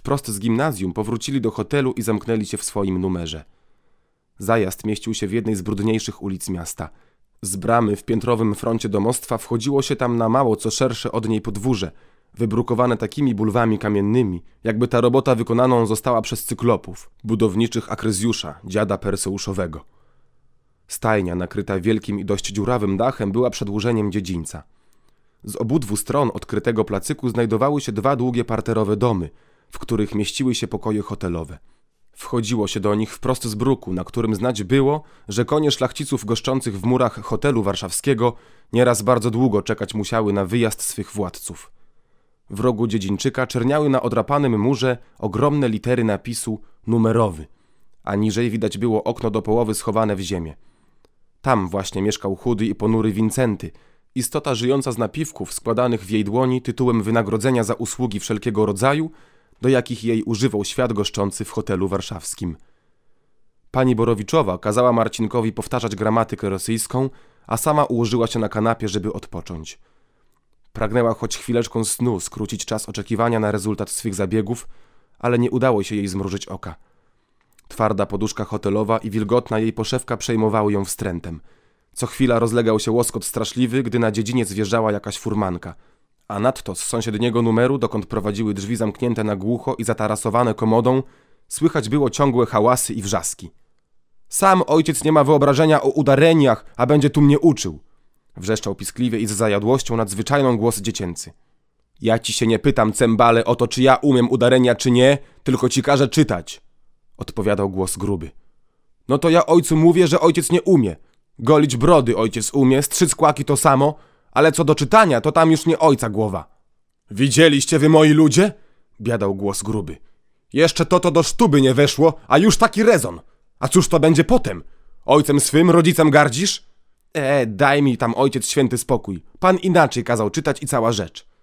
wprost z gimnazjum, powrócili do hotelu i zamknęli się w swoim numerze. Zajazd mieścił się w jednej z brudniejszych ulic miasta. Z bramy w piętrowym froncie domostwa wchodziło się tam na mało co szersze od niej podwórze, wybrukowane takimi bulwami kamiennymi, jakby ta robota wykonaną została przez cyklopów, budowniczych Akryzjusza, dziada Perseuszowego. Stajnia, nakryta wielkim i dość dziurawym dachem, była przedłużeniem dziedzińca. Z obudwu stron odkrytego placyku znajdowały się dwa długie parterowe domy, w których mieściły się pokoje hotelowe. Wchodziło się do nich wprost z bruku, na którym znać było, że konie szlachciców goszczących w murach hotelu warszawskiego nieraz bardzo długo czekać musiały na wyjazd swych władców. W rogu dziedzińczyka czerniały na odrapanym murze ogromne litery napisu numerowy, a niżej widać było okno do połowy schowane w ziemię. Tam właśnie mieszkał chudy i ponury Wincenty, istota żyjąca z napiwków składanych w jej dłoni tytułem wynagrodzenia za usługi wszelkiego rodzaju, do jakich jej używał świat goszczący w hotelu warszawskim. Pani Borowiczowa kazała Marcinkowi powtarzać gramatykę rosyjską, a sama ułożyła się na kanapie, żeby odpocząć. Pragnęła choć chwileczką snu skrócić czas oczekiwania na rezultat swych zabiegów, ale nie udało się jej zmrużyć oka. Twarda poduszka hotelowa i wilgotna jej poszewka przejmowały ją wstrętem. Co chwila rozlegał się łoskot straszliwy, gdy na dziedziniec wjeżdżała jakaś furmanka. A nadto z sąsiedniego numeru, dokąd prowadziły drzwi zamknięte na głucho i zatarasowane komodą, słychać było ciągłe hałasy i wrzaski. Sam ojciec nie ma wyobrażenia o udareniach, a będzie tu mnie uczył! Wrzeszczał piskliwie i z zajadłością nadzwyczajną głos dziecięcy. Ja ci się nie pytam, cembale, o to, czy ja umiem udarenia, czy nie, tylko ci każę czytać! Odpowiadał głos gruby. No to ja ojcu mówię, że ojciec nie umie. Golić brody ojciec umie, strzyc kłaki to samo, ale co do czytania, to tam już nie ojca głowa. Widzieliście wy, moi ludzie? Biadał głos gruby. Jeszcze to do sztuby nie weszło, a już taki rezon. A cóż to będzie potem? Ojcem swym, rodzicem gardzisz? Daj mi tam ojciec święty spokój. Pan inaczej kazał czytać i cała rzecz.